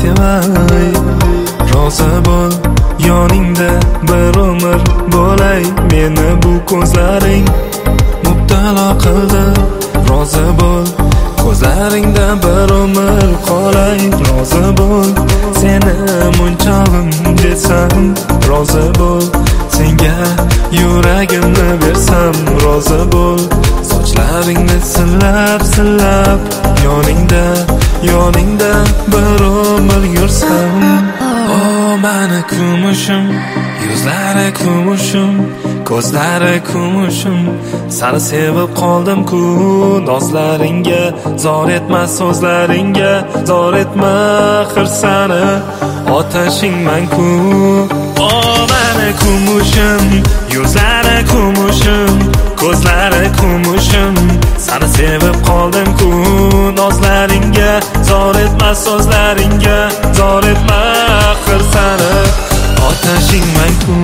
sevay. Rozi bo'l, yoningda bir umr bo'lay. Meni bu ko'zlaring mubtalo qildi. Rozi bo'l, ko'zlaringda bir umr qolay. Rozi bo'l, seni munchog'im desam. Rozi bo'l, senga yuragimni bersam. Rozi bo'l, sochlaringni silab yoningda bir umr yursam. O mani kumushim, yuzlari kumushim, ko'zlari kumushim. Seni sevib qoldim-ku, nozlaringga zor etma, so'zlaringga zor etma, xirsani otashingman-ku. O mani kumushim, yuzlari kumushim, ko'zlari kumushim. Seni sevib qoldim-ku, nozlaringga zor etma, so'zlaringga zor etma, xirsani otashingman-ku.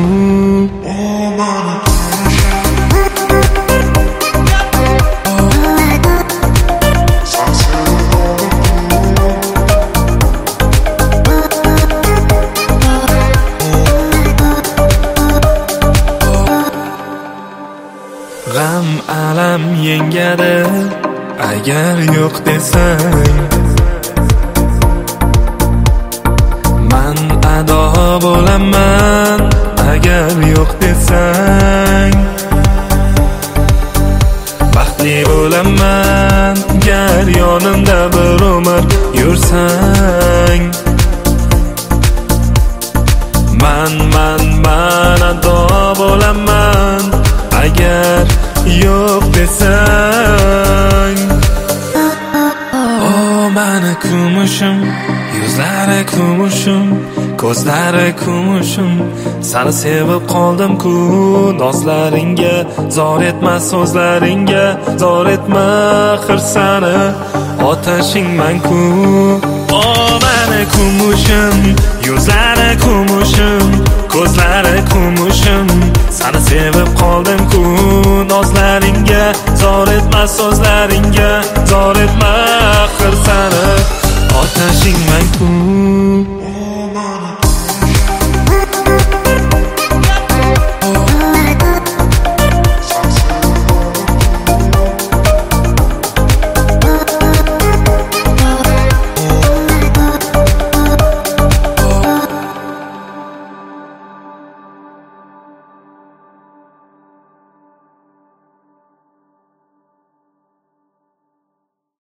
G'am alam yengadi agar yo'q desang. Man ado bo'laman agar yo'q desang. Baxtli bo'laman gar yonimda bir umr yursang. Man ado bo'laman agar yo'q desang. O mani kumushim, yuzlari kumushim, ko'zlari kumushim. Seni sevib qoldim-ku, nozlaringga zor etma, so'zlaringga zor etma, xirsani otashingman-ku. O mani kumushim, yuzlari kumushim, ko'zlari kumushim. Seni sevib qoldim-ku, nozlaringga zor etma, so'zlaringga zor etma, xirsani otashingman-ku.